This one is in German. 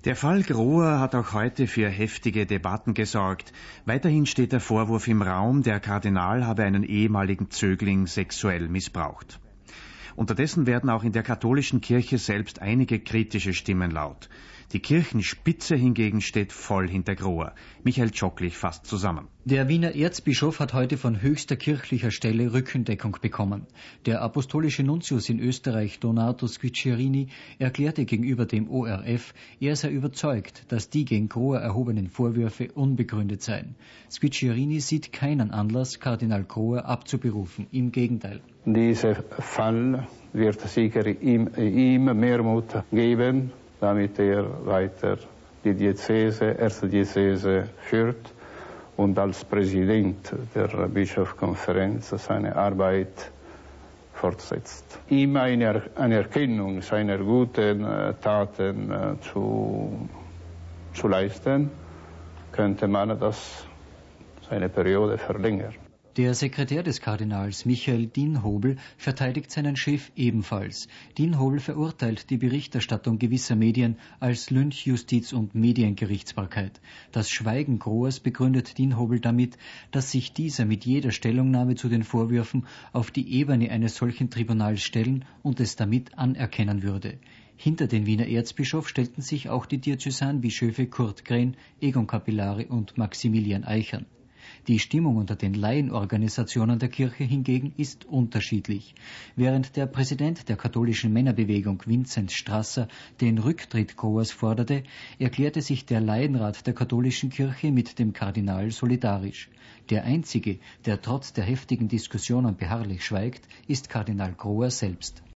Der Fall Grohr hat auch heute für heftige Debatten gesorgt. Weiterhin steht der Vorwurf im Raum, der Kardinal habe einen ehemaligen Zögling sexuell missbraucht. Unterdessen werden auch in der katholischen Kirche selbst einige kritische Stimmen laut. Die Kirchenspitze hingegen steht voll hinter Grohr. Michael Tschocklich fasst zusammen. Der Wiener Erzbischof hat heute von höchster kirchlicher Stelle Rückendeckung bekommen. Der apostolische Nuntius in Österreich, Donato Squicierini, erklärte gegenüber dem ORF, er sei überzeugt, dass die gegen Grohr erhobenen Vorwürfe unbegründet seien. Squicierini sieht keinen Anlass, Kardinal Grohr abzuberufen. Im Gegenteil. Dieser Fall wird sicher ihm mehr Mut geben, damit weiter die erste Diözese führt und als Präsident der Bischofskonferenz seine Arbeit fortsetzt. Ihm eine Anerkennung seiner guten Taten zu leisten, könnte man seine Periode verlängern. Der Sekretär des Kardinals, Michael Dinhobel, verteidigt seinen Chef ebenfalls. Dinhobel verurteilt die Berichterstattung gewisser Medien als Lynchjustiz und Mediengerichtsbarkeit. Das Schweigen Grohrs begründet Dinhobel damit, dass sich dieser mit jeder Stellungnahme zu den Vorwürfen auf die Ebene eines solchen Tribunals stellen und es damit anerkennen würde. Hinter den Wiener Erzbischof stellten sich auch die Diözesanbischöfe Kurt Gren, Egon Capillare und Maximilian Eichern. Die Stimmung unter den Laienorganisationen der Kirche hingegen ist unterschiedlich. Während der Präsident der katholischen Männerbewegung, Vinzenz Strasser, den Rücktritt Grohrs forderte, erklärte sich der Laienrat der katholischen Kirche mit dem Kardinal solidarisch. Der einzige, der trotz der heftigen Diskussionen beharrlich schweigt, ist Kardinal Grohr selbst.